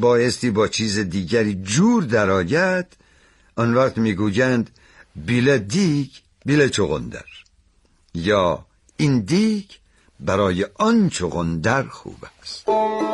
بایستی با چیز دیگری جور درآید، آن وقت میگویند بیله دیگ بیله چغندر، یا این دیگ برای آن چغندر خوب است.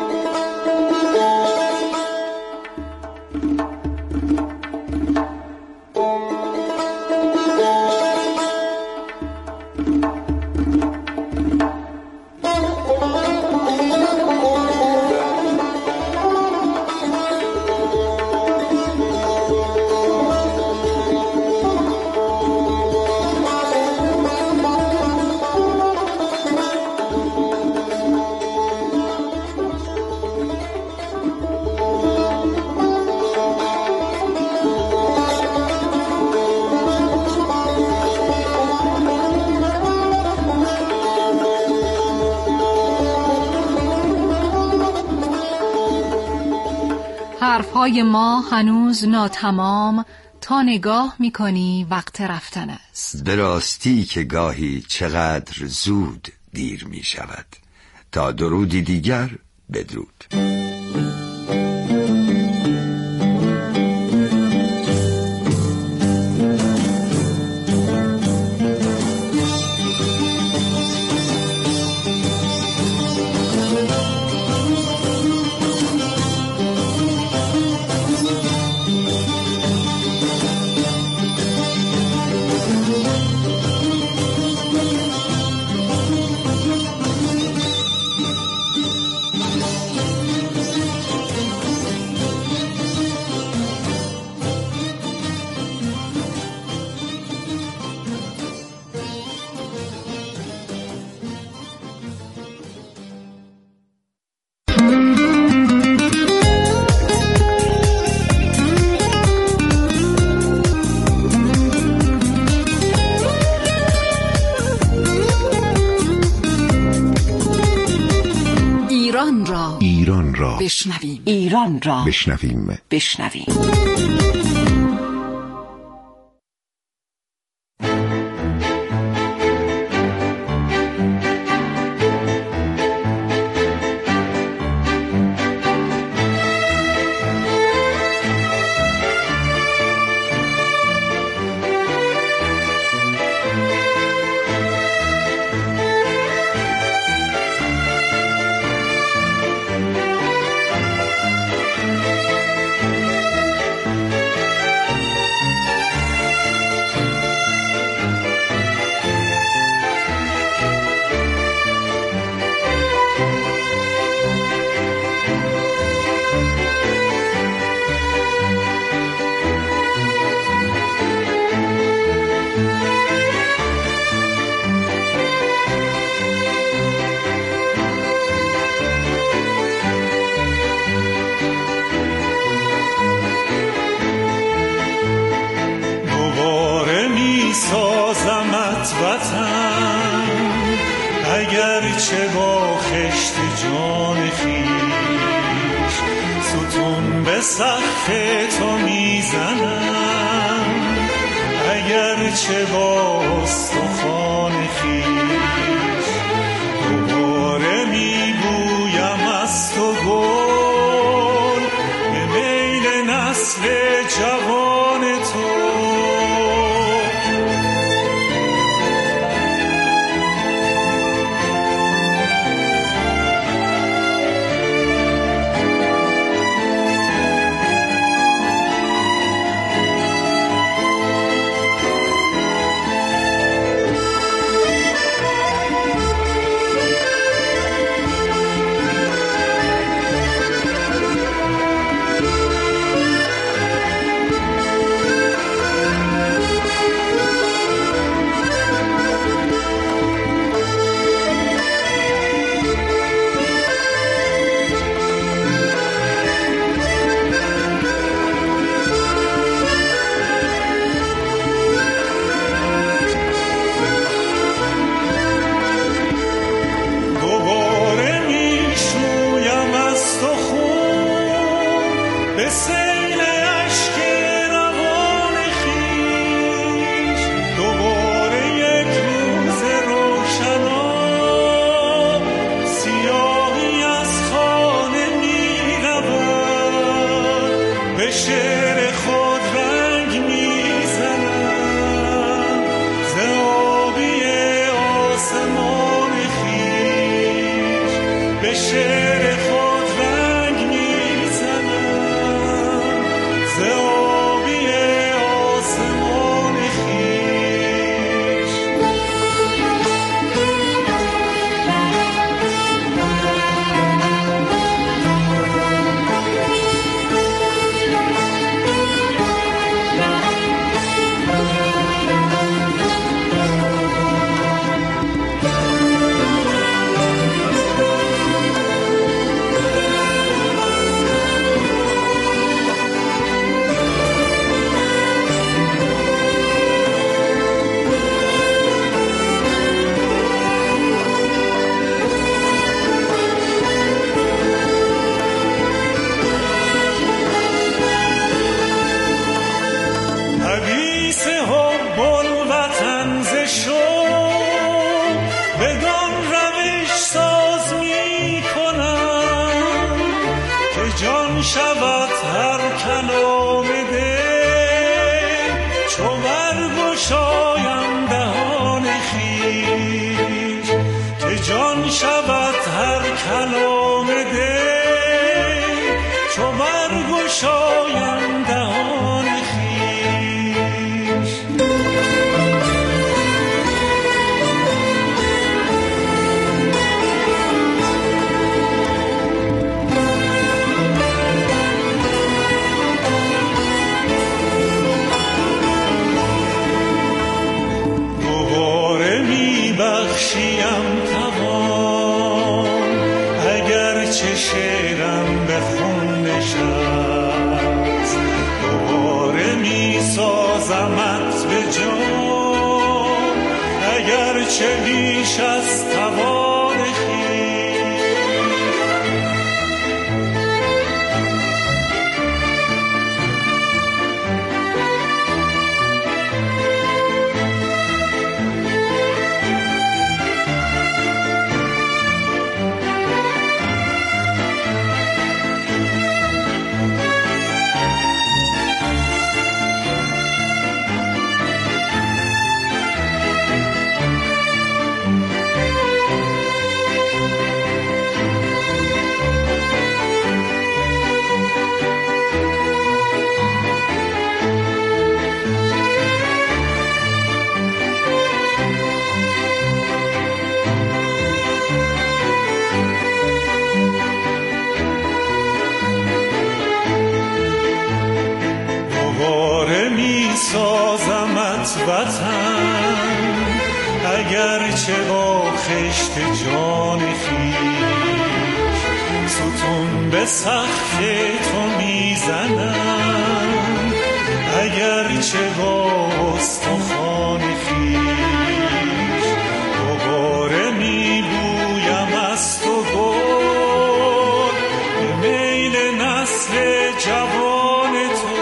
حرفهای ما هنوز ناتمام، تا نگاه میکنی وقت رفتن است. به راستی که گاهی چقدر زود دیر می شود. تا درودی دیگر بدرود. ایران را بشنویم. ایران را بشنویم. سازمت وطن، اگرچه با خشت جان خویش ستون به سقف تو میزنم، اگرچه با استخوان خویش دوباره میبویم از تو گل به میل نسل جوان تو. به شعر خود رنگ میزنم، ز آبی آسمان خویش به شعر خود رنگ میزنم، ز آبی آسمان خویش. حدیث حب الوطن ز شوق بدان روش ساز می کنم که جان شود هر کلام دل چو برگشایم دهان خویش، که جان شود هر کلام دل چو برگشایم دهان خویش. بخشیم توان اگر چه شعرم بخونده شد، دوباره می سازمت به جان اگر چه بیش از توان خویش. دوباره می سازمت وطن اگرچه با خشت جان خویش، ستون به سقف تو میزنم اگرچه با استخوان خویش، دوباره می بویم از تو گل به میل نسل جوان تو.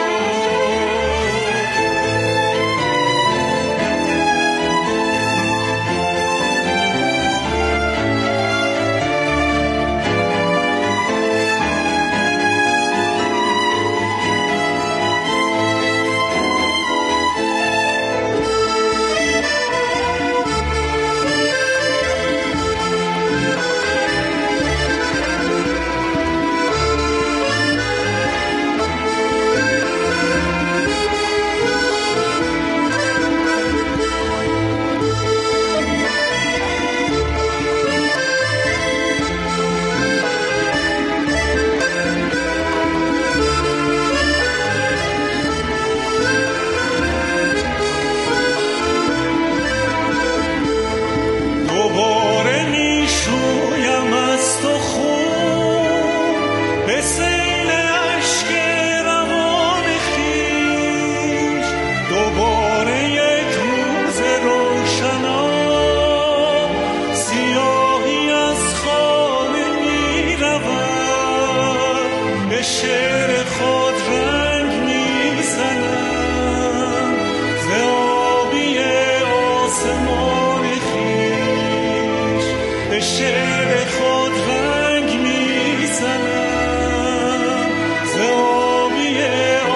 شعر خود رنگ میزنم ز آبی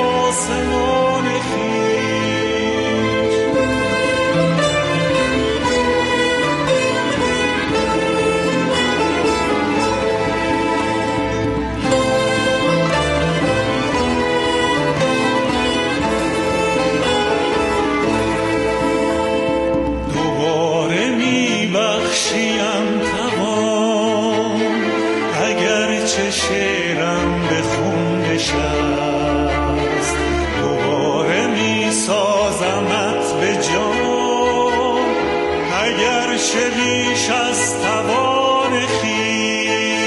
نشست. دوباره می سازمت به جان، اگر چه بیش از توان خویش.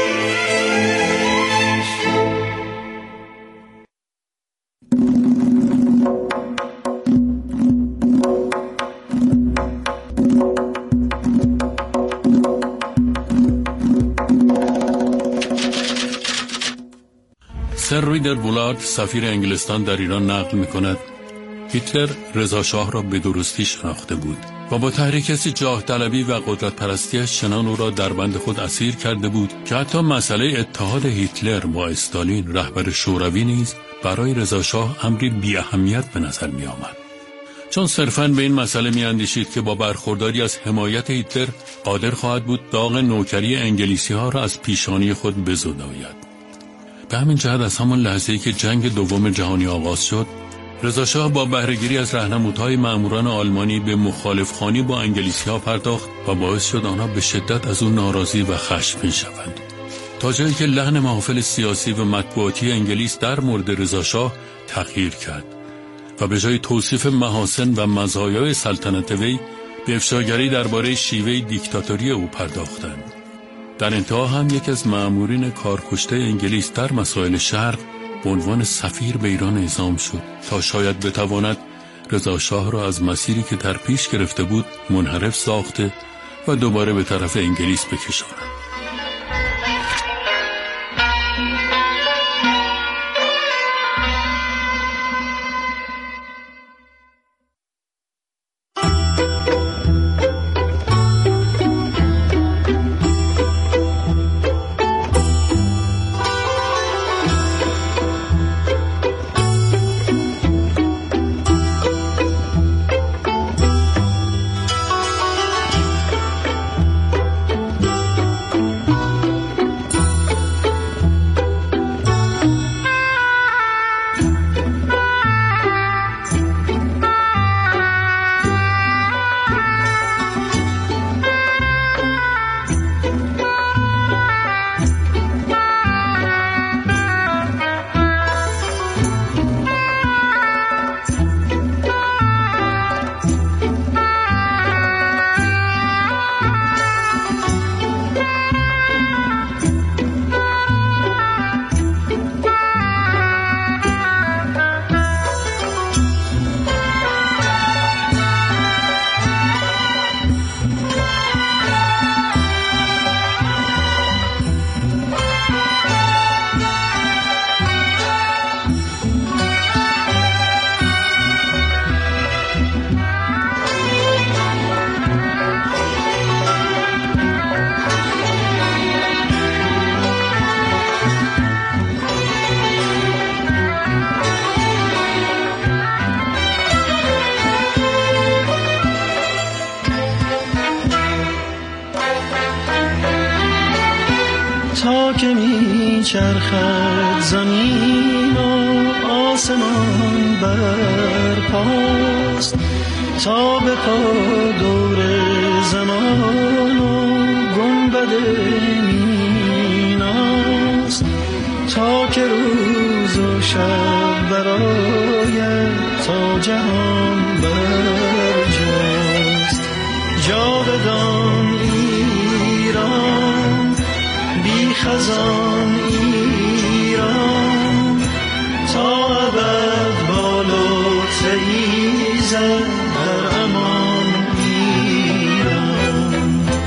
سر ریدر بولارد سفیر انگلستان در ایران نقل می‌کند هیتلر رضا شاه را به درستی شناخته بود و با تحریک جاه طلبی و قدرت پرستیش چنان او را در بند خود اسیر کرده بود که حتی مسئله اتحاد هیتلر با استالین رهبر شوروی نیز برای رضا شاه امری بی اهمیت به نظر می آمد، چون صرفاً به این مسئله می اندیشید که با برخورداری از حمایت هیتلر قادر خواهد بود داغ نوکری انگلیسی ها را از پیشانی خود بزداید. به همین جهت از همان لحظه‌ای که جنگ دوم جهانی آغاز شد، رضا شاه با بهره‌گیری از راهنمودهای ماموران آلمانی به مخالفخوانی با انگلیسی‌ها پرداخت و باعث شد آنها به شدت از او ناراضی و خشمگین شوند، تا جایی که لحن محافل سیاسی و مطبوعاتی انگلیس در مورد رضا شاه تغییر کرد و به جای توصیف محاسن و مزایای سلطنت وی به افشاگری درباره شیوه دیکتاتوری او پرداختند. در انتها هم یکی از مامورین کارکشته انگلیس در مسائل شرق به عنوان سفیر به ایران اعزام شد تا شاید بتواند رضا شاه را از مسیری که در پیش گرفته بود منحرف ساخته و دوباره به طرف انگلیس بکشاند. تا که می چرخد زمین و آسمان برپاست، تا به پا دور زمان و گنبد میناست، تا که روز و شب برآید تا جهان برجاست. جاودان ایران، بی خزان ایران، تا ابد با لطف ایزد در امان ایران.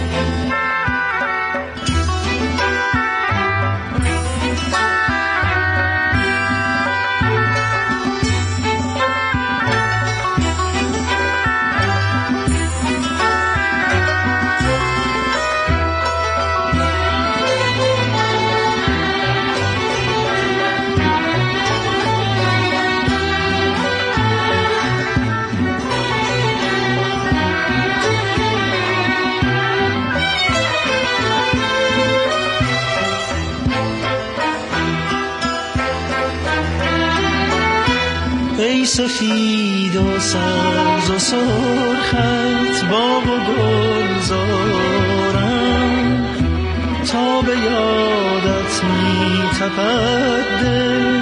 ای سفید و سبز و سرخت باغ و گلزارم، تا به یادت می تپد دل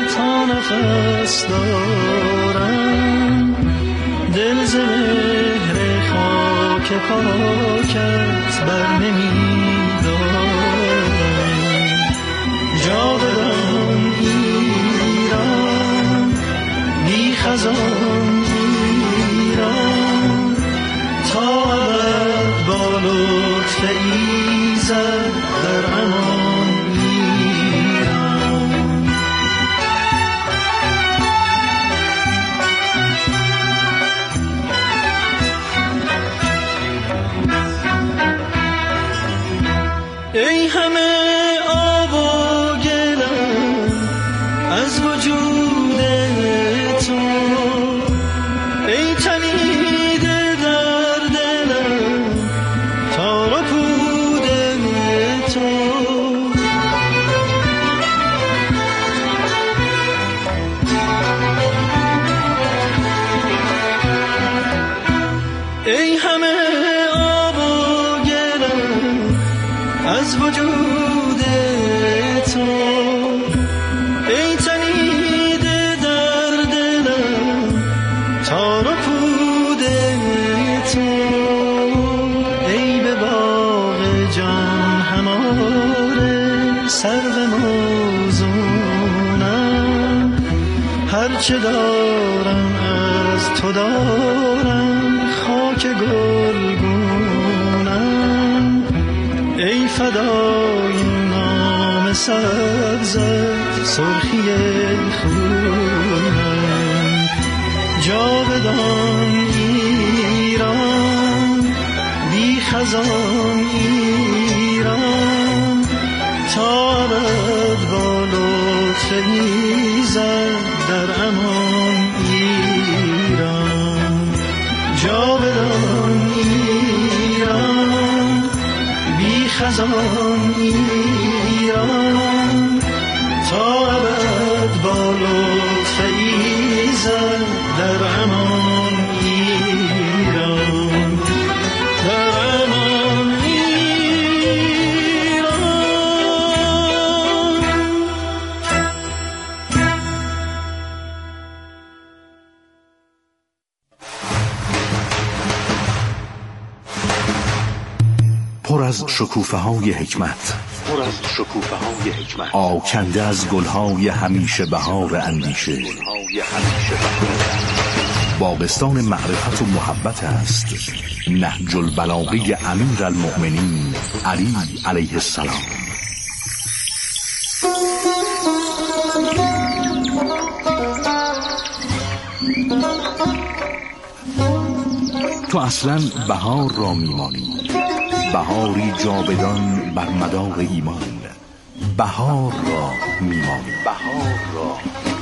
نفس دارم، دل ز مهر خاک پاکت بر نمی‌دارم. جاودان ایران، بی خزان ایران، تا ابد با لطف ایزد در امان ایران. ای همه آب و گلم از وجود تو، ای تنیده در دلم تار و پود تو. ای همه آب و گلم از وجود تو، ای تنیده در دلم تار و پود تو. ای به باغ جان هماره سرو موزونم، هرچه دارم از تو دارم، خاک گلگونم. ای فدای نام سبزت سرخی خونم، جاودان ایران، بی خزان ایران، تا ابد با لطف ایزد در امان ایران. جاودان ایران، بی خزان ایران، تا ابد با لطف ایزد در امان ایران. در امان ایران. پر از شکوفه‌های حکمت، آکنده از گلهای همیشه بهار اندیشه. باغستان معرفت و محبت است نهج البلاغه امیر المؤمنین علی علیه السلام. تو اصلا بهار را میمانی، بهاری جاودان بر مدار ایمان. بهار را میمانی، بهار را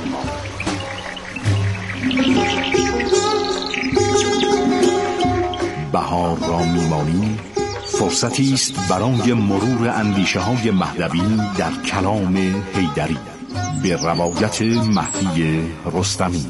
بهار را میمانی فرصتی است برای مرور اندیشه های مهدوی در کلام حیدری به روایت مهدی رستمی.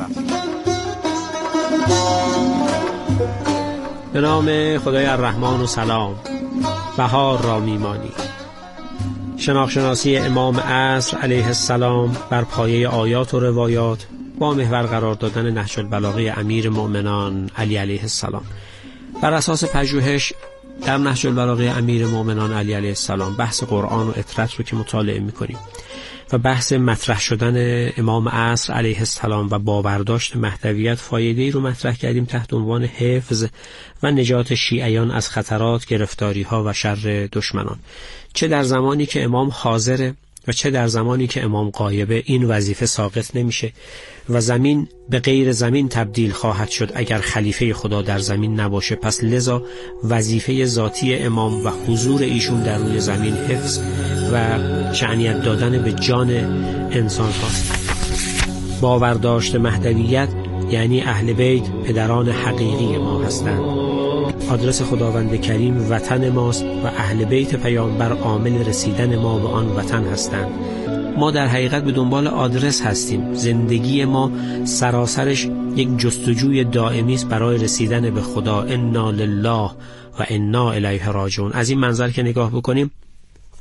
به نام خدای الرحمن و سلام. بهار را میمانی. شناخت امام عصر علیه السلام بر پایه آیات و روایات با محور قرار دادن نهج البلاغه امیر مؤمنان علی علیه السلام. بر اساس پژوهش در نهج البلاغه امیر مؤمنان علی علیه السلام بحث قرآن و اطرت رو که مطالعه می‌کنیم و بحث مطرح شدن امام عصر علیه السلام و باورداشت مهدویت، فایده‌ای رو مطرح کردیم تحت عنوان حفظ و نجات شیعیان از خطرات، گرفتاری‌ها و شر دشمنان. چه در زمانی که امام حاضره و چه در زمانی که امام غایبه این وظیفه ساقط نمیشه و زمین به غیر زمین تبدیل خواهد شد اگر خلیفه خدا در زمین نباشه. پس لذا وظیفه ذاتی امام و حضور ایشون در روی زمین حفظ و شأنیت دادن به جان انسان هاست. باورداشت مهدویت یعنی اهل بیت پدران حقیقی ما هستند. آدرس خداوند کریم وطن ماست و اهل بیت پیامبر عامل رسیدن ما به آن وطن هستند. ما در حقیقت به دنبال آدرس هستیم. زندگی ما سراسرش یک جستجوی دائمی است برای رسیدن به خدا. انا لله و انا الیه راجعون. از این منظر که نگاه بکنیم،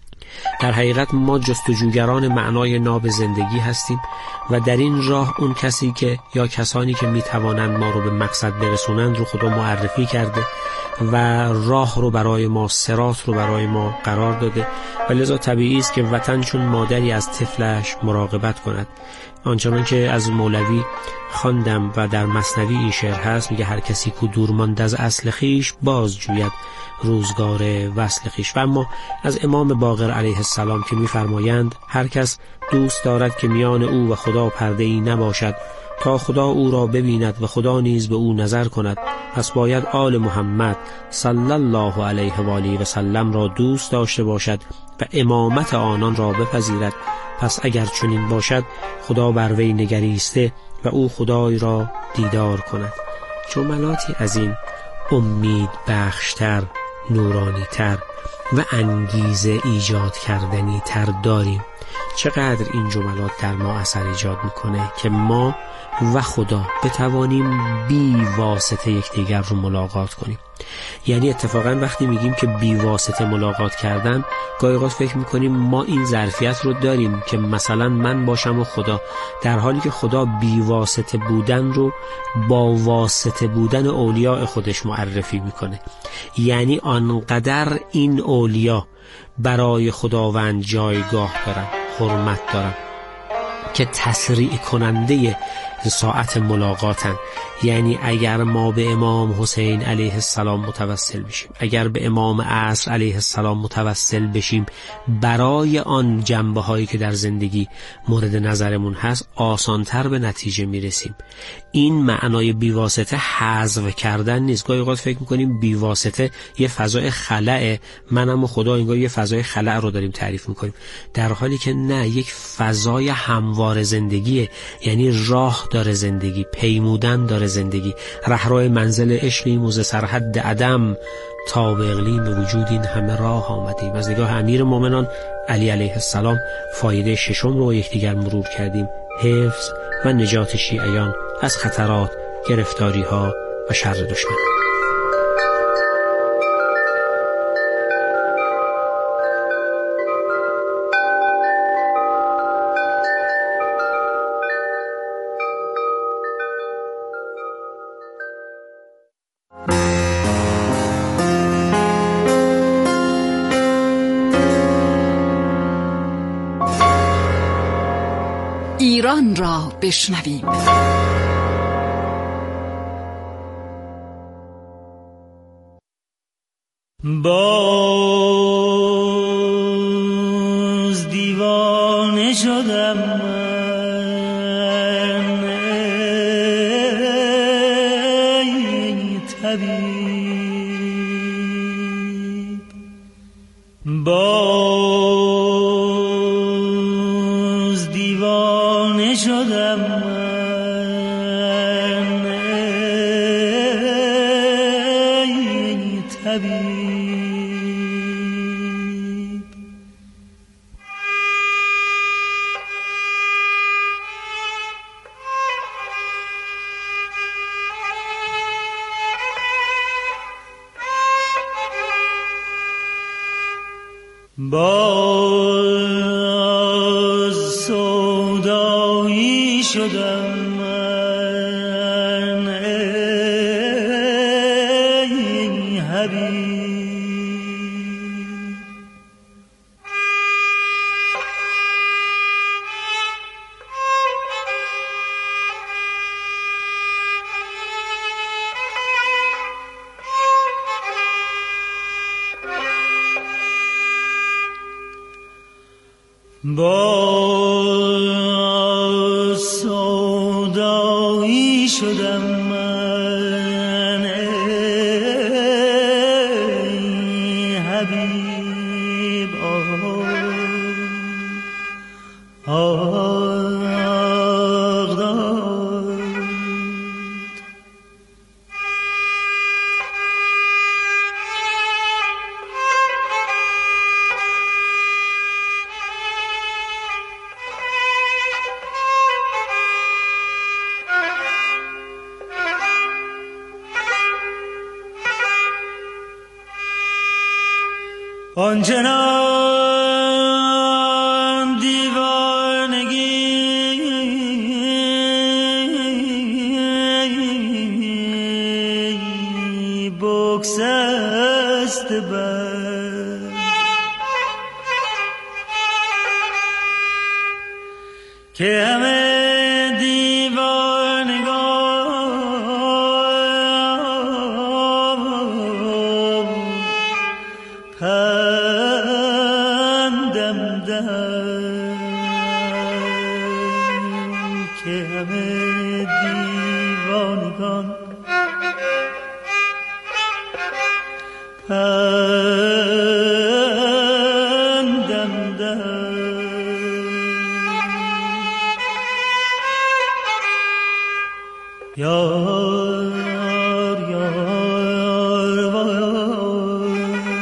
در حقیقت ما جستجوگران معنای ناب زندگی هستیم و در این راه اون کسی که یا کسانی که میتوانند ما رو به مقصد برسونند رو خدا معرفی کرده و راه رو برای ما، صراط رو برای ما قرار داده و لذا طبیعی است که وطن چون مادری از طفلش مراقبت کند. آنچنان که از مولوی خواندم و در مثنوی این شعر هست، میگه هر کسی کو دور ماند از اصل خویش، باز جوید روزگار وصل خویش. و اما از امام باقر علیه السلام که میفرمایند هر کس دوست دارد که میان او و خدا پرده‌ای نباشد تا خدا او را ببیند و خدا نیز به او نظر کند، پس باید آل محمد صلی الله علیه و آله و سلم را دوست داشته باشد و امامت آنان را بپذیرد. پس اگر چنین باشد خدا بر وی نگریسته و او خدای را دیدار کند. جملاتی از این امید بخشتر، نورانی تر و انگیزه ایجاد کردنی تر داریم. چقدر این جملات در ما اثر ایجاد میکنه که ما و خدا بتوانیم بی واسطه یکدیگر رو ملاقات کنیم. یعنی اتفاقا وقتی میگیم که بی واسطه ملاقات کردن، گاهی اوقات فکر میکنیم ما این ظرفیت رو داریم که مثلا من باشم و خدا، در حالی که خدا بی واسطه بودن رو با واسطه بودن اولیاء خودش معرفی میکنه. یعنی آنقدر این اولیا برای خداوند جایگاه دارن، حرمت دارن که تسریع کننده ساعت ملاقاتن. یعنی اگر ما به امام حسین علیه السلام متوسل بشیم، اگر به امام عصر علیه السلام متوسل بشیم، برای آن جنبه هایی که در زندگی مورد نظرمون هست آسانتر به نتیجه میرسیم. این معنای بیواسطه حذف کردن نیست. گاهی اوقات فکر میکنیم بیواسطه یه فضای خلأ، منم و خدا انگار یه فضای خلأ رو داریم تعریف میکنیم، در حالی که نه، یک فضای هموار زندگیه. یعنی راه داره زندگی، پیمودن داره زندگی. رهرو منزل عشقیم و ز سرحد عدم، تا به اقلیم وجود این همه راه آمدیم. از نگاه امیر مومنان علی علیه السلام فایده ششم رو یکدیگر مرور کردیم: حفظ و نجات شیعیان از خطرات، گرفتاری ها و شر دشمن. ایران را بشنویم. باز دیوانه شدم من، ای طبیب. باز دیوانه شدم من، ای طبیب. باز سودایی شدم من، ای حبیب. باز سودایی شدم من، ای حبیب. آنچنان بر که همه دیوانگان پندم دهند که همه دیوانگان پندم دهند. یار یار وای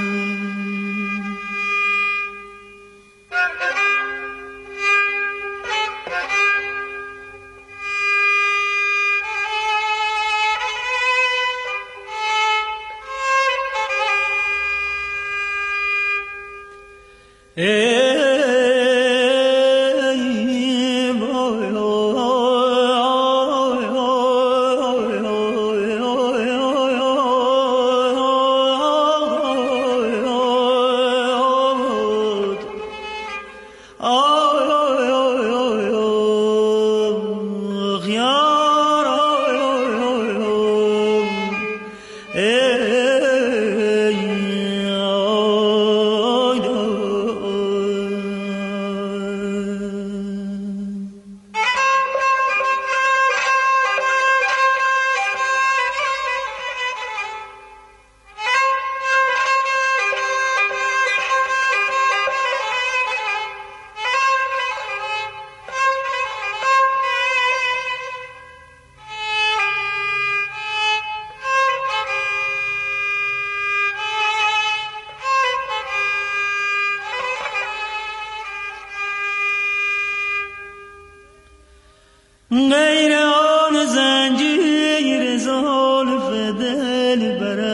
غیر آن زنجیر زلف دل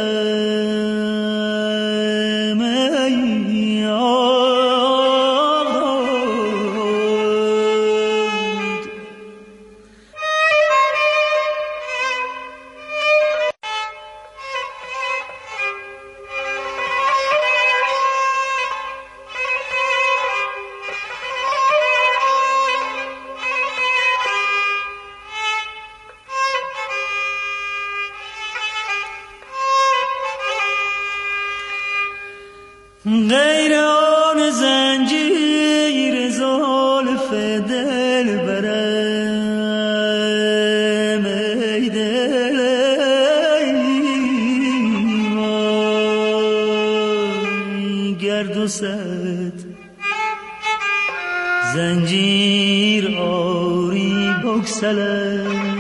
برم ای آباد غیر آن زنجیر زلف دل برم ای دل ایمان گرد ست زنجیر آری بگسلم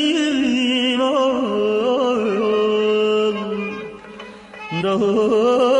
Oh